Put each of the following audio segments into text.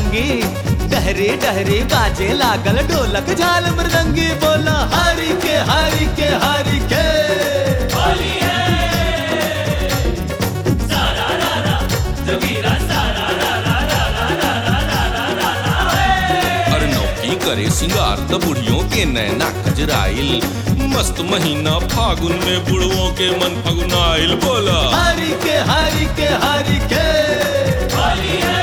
सतरंगी, डहरी डहरी बाजे लागल ढोलक झाल मृदंगी। बोला हरि के हरि के हरि के होली है सारा रा रा जगीरा सारा रा रा रा रा रा रा रा। अरे नौकी करे सिंगार त बुढ़ियों के नैना कजराइल, मस्त महीना फागुन में बुढ़वों के मन फगुनाइल। बोला हरि के हरि के हरि के होली है।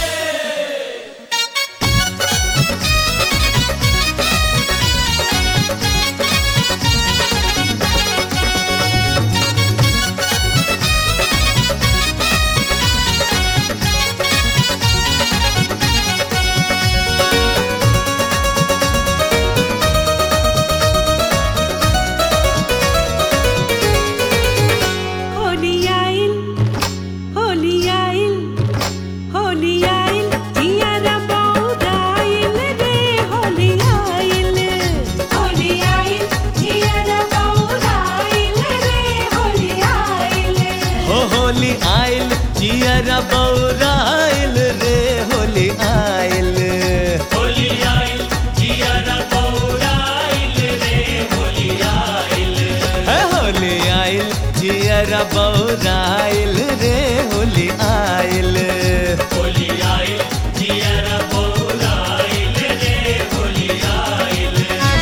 होली आइल जियरा बौराइल रे होली आइल। होली आइल जियरा बौराइल रे होली आइल। होली आइल जियरा बौराइल रे होली आइल। होली आइल जियरा बौराइल रे होली आइल।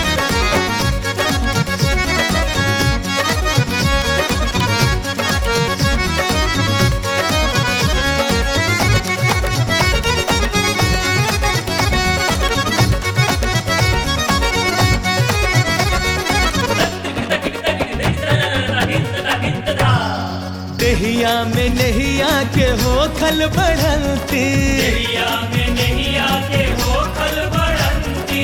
देहिया में नहिया के हो खल बढ़ंती, देहिया में नहिया के हो खल बढ़ंती।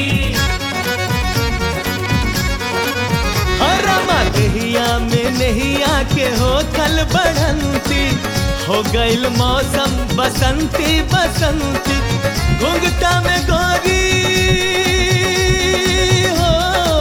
हरमा देहिया में नहिया के हो खल बढ़ंती। हो गइल मौसम बसंती बसंती, घुंघटा में गोरी हो,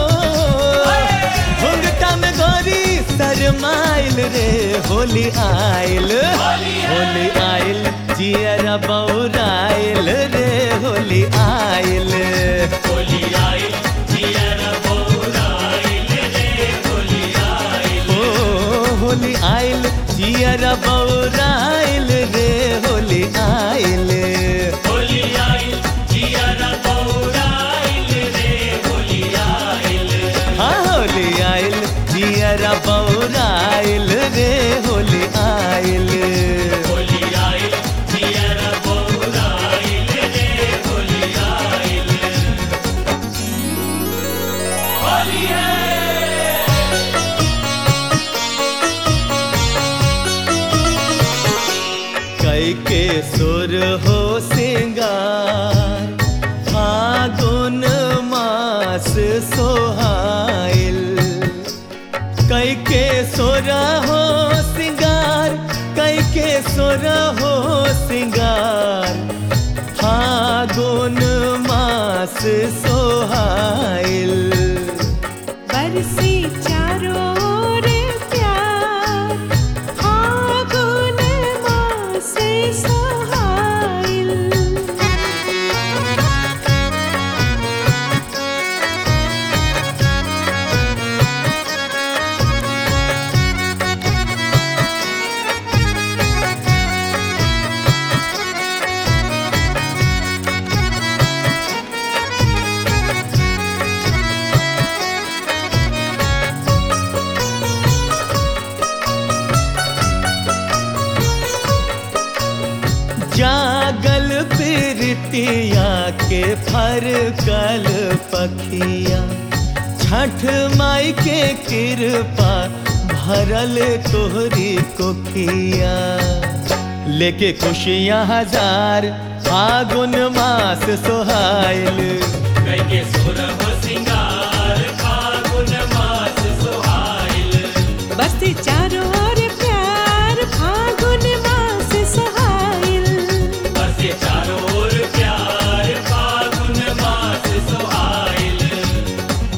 घुंघटा में गोरी शरमाइल रे होली आइल। होली आइल जियरा बौराइल रे होली आइल। होली आइल जियरा बौराइल रे होली आइल। ओ होली आइल जियरा बौराइल रे होली आइल। होली आइल जियरा बौराइल रे होली आइल। हाँ होली आइल जियरा बौराइल रे होली आइल। होली आइल जियरा बौराइल रे होली आइल। होली है कई के सुर हो सिंगार, फागुन मास सोहाइल। कई के सुर हो सिंगार, कई के सुर हो सिंगार, फागुन मास सोहाइल। बरसे चारों ओर प्यार, फागुन मास सोहाइल। जागल प्रीतिया के फरकल पखिया, छठ माई के कृपा भरल तोहरी कोखिया। लेके खुशियाँ हजार फागुन मास सोहाइल। कई के सुर हो सिंगार फागुन मास सोहाइल। बरसे चारों ओर प्यार, फागुन मास सोहाइल। बरसे चारों ओर प्यार फागुन मास सोहाइल।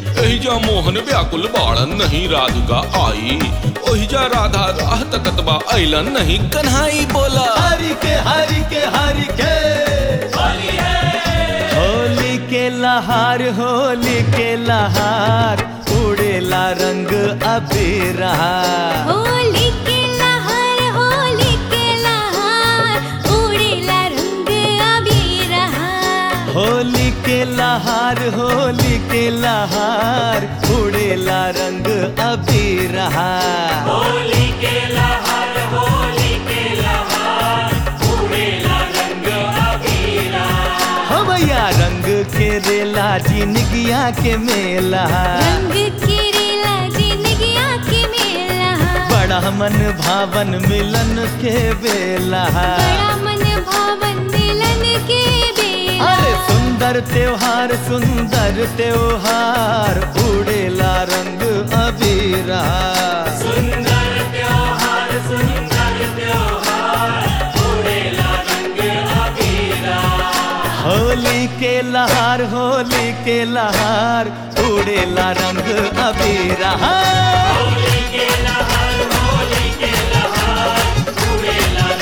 एहिजा मोहन व्याकुल बाड़न नहीं राधिका आई, ओहिजा राधा राह तकतबा अइलन नहीं कन्हाई बोला। हरि के हरि के हरि के होली है होली के लहार, होली के लहार, उड़ेला रंग अबीर। होली के लहर, होली के लहर, उड़ेला रंग अबीर। होली के लहार, होली के लहार, उड़ेला रंग अबीर। होली के लहर, होली के लहर, उड़ेला रंग अबीरा। हो भैया रंग के रेला जिनगिया के मेला, रंग के रेला जिंदगिया के मेला। बड़ा मन भावन मिलन के बेला। बड़ा मन भावन मिलन के बेला। अरे सुंदर त्योहार, सुंदर त्योहार, उड़ेला रंग अबीरा। सुंदर त्योहार, सुंदर त्योहार, उड़ेला रंग अबीरा। होली के लहार, होली के लहार, उड़ेला रंग अबीरा। होली के लहर, होली के लहर, उड़ेला